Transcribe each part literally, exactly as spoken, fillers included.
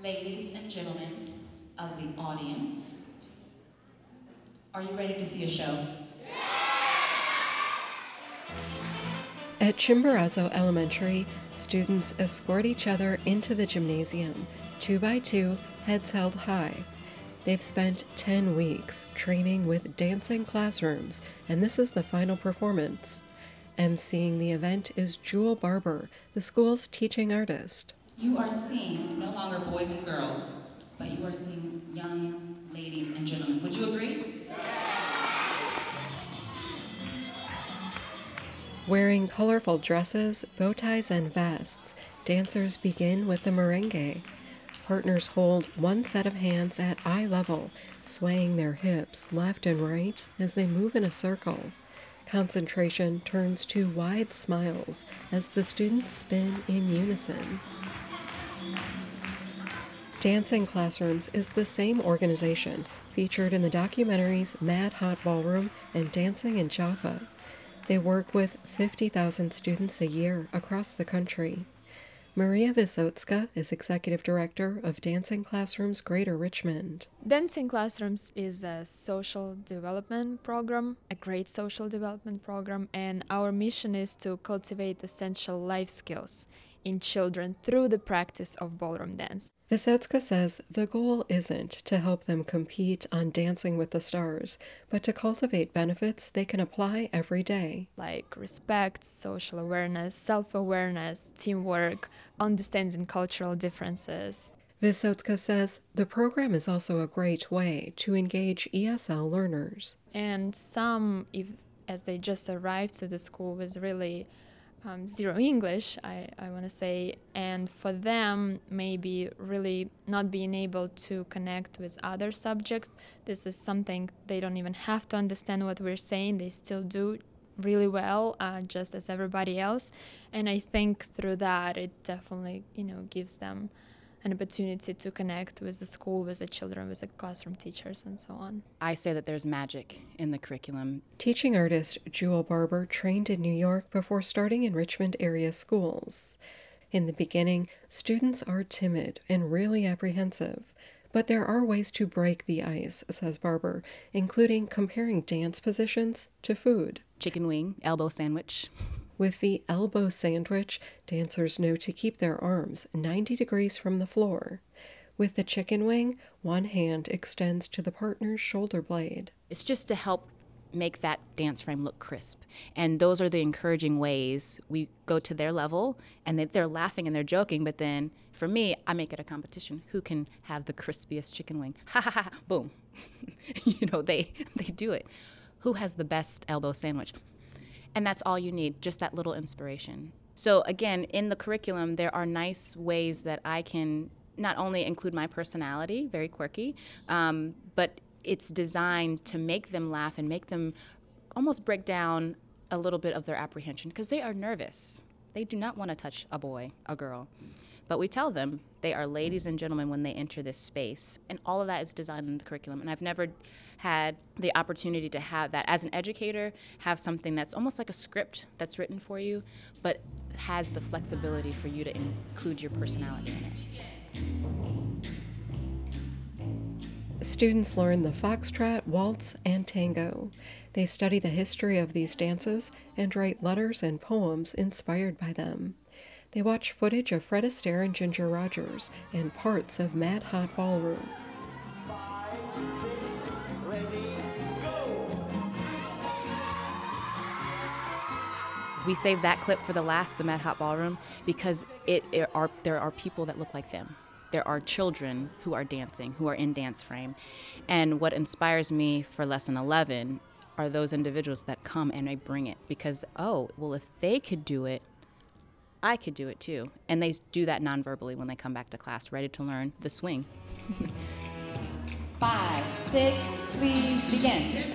Ladies and gentlemen of the audience, are you ready to see a show? At Chimborazo Elementary, students escort each other into the gymnasium, two by two, heads held high. They've spent ten weeks training with dancing classrooms, and this is the final performance. emceeing the event is Jewel Barber, the school's teaching artist. You are seeing no longer boys and girls, but you are seeing young ladies and gentlemen. Would you agree? Wearing colorful dresses, bow ties, and vests, dancers begin with the merengue. Partners hold one set of hands at eye level, swaying their hips left and right as they move in a circle. Concentration turns to wide smiles as the students spin in unison. Dancing Classrooms is the same organization featured in the documentaries Mad Hot Ballroom and Dancing in Jaffa. They work with fifty thousand students a year across the country. Maria Wysocka is executive director of Dancing Classrooms Greater Richmond. Dancing Classrooms is a social development program, a great social development program, and our mission is to cultivate essential life skills in children through the practice of ballroom dance. Wysocka says the goal isn't to help them compete on Dancing with the Stars, but to cultivate benefits they can apply every day. Like respect, social awareness, self-awareness, teamwork, understanding cultural differences. Wysocka says the program is also a great way to engage E S L learners. And some, if as they just arrived to the school, was really Um, zero English, I, I want to say, and for them, maybe really not being able to connect with other subjects. This is something they don't even have to understand what we're saying. They still do really well, uh, just as everybody else. And I think through that, it definitely, you know, gives them an opportunity to connect with the school, with the children, with the classroom teachers, and so on. I say that there's magic in the curriculum. Teaching artist Jewel Barber trained in New York before starting in Richmond area schools. In the beginning, students are timid and really apprehensive. But there are ways to break the ice, says Barber, including comparing dance positions to food. Chicken wing, elbow sandwich. With the elbow sandwich, dancers know to keep their arms ninety degrees from the floor. With the chicken wing, one hand extends to the partner's shoulder blade. It's just to help make that dance frame look crisp. And those are the encouraging ways we go to their level, and they, they're laughing and they're joking, but then for me, I make it a competition. Who can have the crispiest chicken wing? Ha ha ha, boom. you know, they, they do it. Who has the best elbow sandwich? And that's all you need, just that little inspiration. So again, in the curriculum, there are nice ways that I can not only include my personality, very quirky, um, but it's designed to make them laugh and make them almost break down a little bit of their apprehension, because they are nervous. They do not want to touch a boy, a girl. But we tell them they are ladies and gentlemen when they enter this space. And all of that is designed in the curriculum. And I've never had the opportunity to have that as an educator, have something that's almost like a script that's written for you, but has the flexibility for you to include your personality in it. Students learn the foxtrot, waltz, and tango. They study the history of these dances and write letters and poems inspired by them. They watch footage of Fred Astaire and Ginger Rogers and parts of Mad Hot Ballroom. Five, six, ready, go! We saved that clip for the last, the Mad Hot Ballroom, because it, it are there are people that look like them. There are children who are dancing, who are in dance frame. And what inspires me for Lesson eleven are those individuals that come and they bring it, because, oh, well, if they could do it, I could do it too. And they do that non-verbally when they come back to class, ready to learn the swing. Five, six, please begin.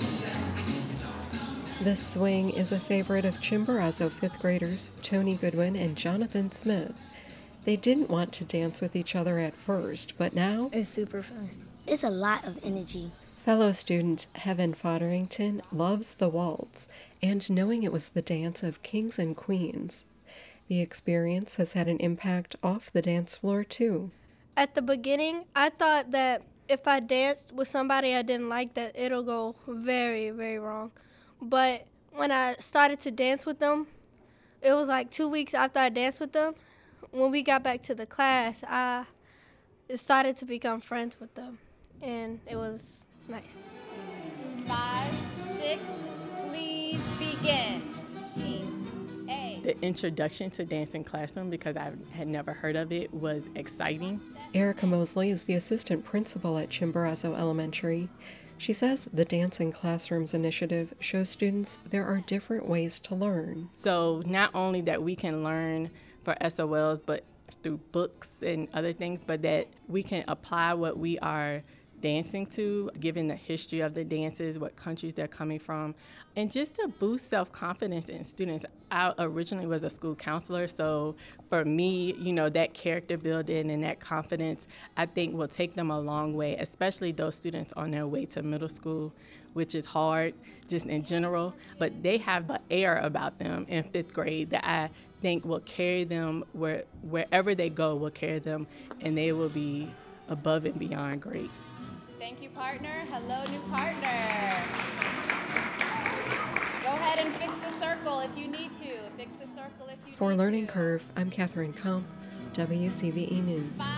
The swing is a favorite of Chimborazo fifth graders Tony Goodwin and Jonathan Smith. They didn't want to dance with each other at first, but now it's super fun. It's a lot of energy. Fellow student Heaven Fotherington loves the waltz, and knowing it was the dance of kings and queens. The experience has had an impact off the dance floor, too. At the beginning, I thought that if I danced with somebody I didn't like, that it'll go very, very wrong. But when I started to dance with them, it was like two weeks after I danced with them. When we got back to the class, I started to become friends with them, and it was nice. Five, six, please begin. Team A. The introduction to dancing classroom, because I had never heard of it, was exciting. Erica Mosley is the assistant principal at Chimborazo Elementary. She says the Dancing Classrooms initiative shows students there are different ways to learn. So not only that we can learn for S O Ls, but through books and other things, but that we can apply what we are dancing to, given the history of the dances, what countries they're coming from, and just to boost self-confidence in students. I originally was a school counselor, so for me, you know, that character building and that confidence, I think will take them a long way, especially those students on their way to middle school, which is hard just in general, but they have an air about them in fifth grade that I think will carry them where wherever they go, will carry them, and they will be above and beyond great. Thank you, partner. Hello, new partner. Go ahead and fix the circle if you need to. Fix the circle if you For need Learning to. Curve, I'm Catherine Kump, W C V E News.